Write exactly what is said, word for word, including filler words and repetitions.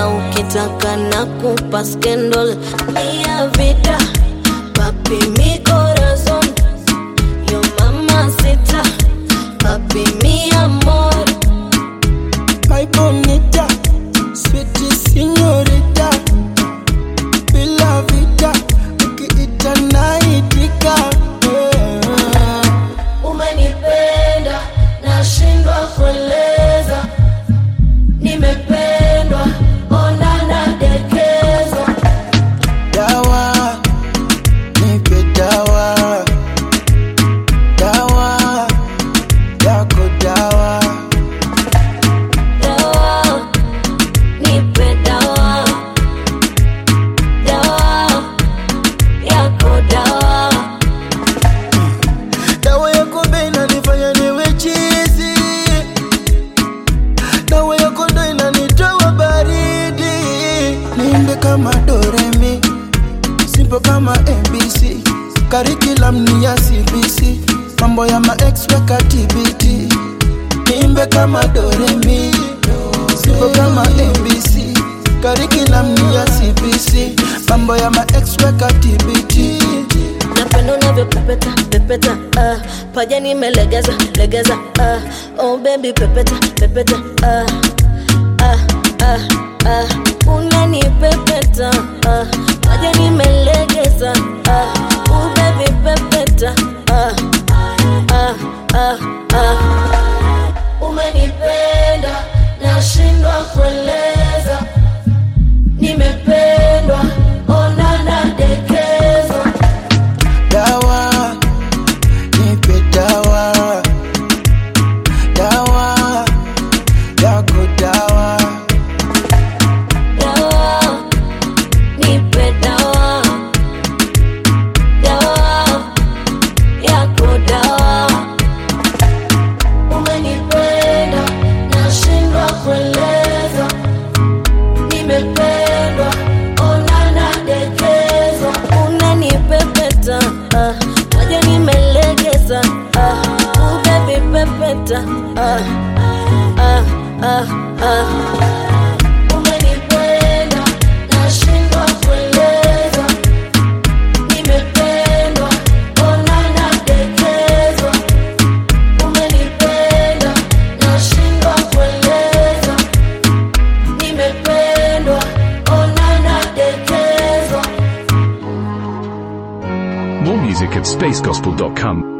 na ukitaka na kupa scandal. Mia vida, papi mi corazón, yo mamacita, papi mi amor. My bonita, sweet señorita, bila vida, ukiita naitika. Umenipenda, nashindwa kueleza. Nimependwa, ona nadekezwa. Dawa, nipe dawa, dawa, yako dawa. Dawa, nipe dawa, dawa, yako dawa. Dawa yako bena nifanya niwe chizi, dawa yako ndo inanitoa baridi. Niimbe kama Doremi, simple kama M B C, curriculum ni ya C B C, mambo ya ma ex weka T B T. Niimbe kama Doremi, simple kama M B C, curriculum ni ya C B C, mambo ya ma ex weka T B T. Napenda unavyo pepeta, pepeta, ah. Paja nimelegeza, legeza, ah. Oh baby pepeta, pepeta, ah. Ah, ah, ah. Unanipepeta, ah. Paja nimelegeza, ah. Oh baby pepeta, ah. Ah, ah, ah. Umenipenda, nashindwa kueleza. Nimependwa, ona nadekezwa. Dawa, nipe dawa, dawa, yako dawa. Dawa, nipe dawa, dawa, yako dawa. Umenipenda, nashindwa kueleza. Nimependwa, ona nadekezwa. Unanipepeta, ah. Waje nimelegeza, ah. Oh baby pepeta, ah. Ah, ah, ah. Umenipenda, nashindwa kueleza. Nimependwa, ona nadekezwa. Umenipenda, nashindwa kueleza. Nimependwa, ona nadekezwa. More music at space gospel dot com.